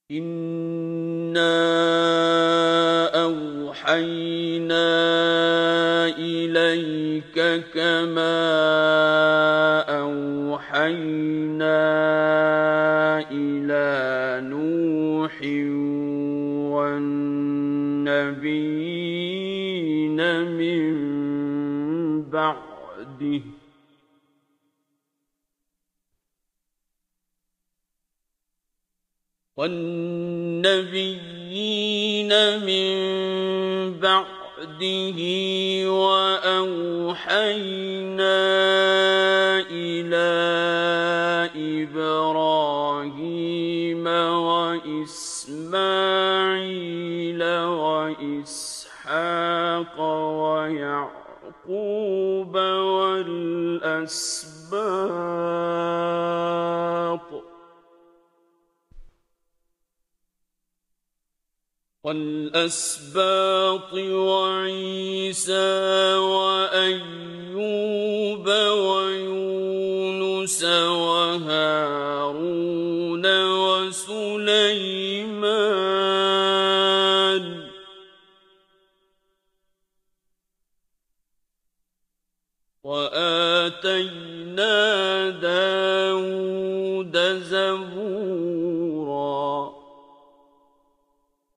إِنَّا أَوْحَيْنَا إِلَيْكَ كَمَا أَوْحَيْنَا إِلَىٰ نُوحٍ وَالنَّبِيِّينَ مِن بَعْدِهِ وَأَوْحَيْنَا إِلَىٰ إِبْرَاهِيمَ وَإِسْمَاعِيلَ وَإِسْحَاقَ وَيَعْقُوبَ وَالْأَسْبَاطِ وَعِيسَىٰ وَأَيُّوبَ وَيُونُسَ وَهَارُونَ وَسُلَيْمَانَ وَآتَيْنَا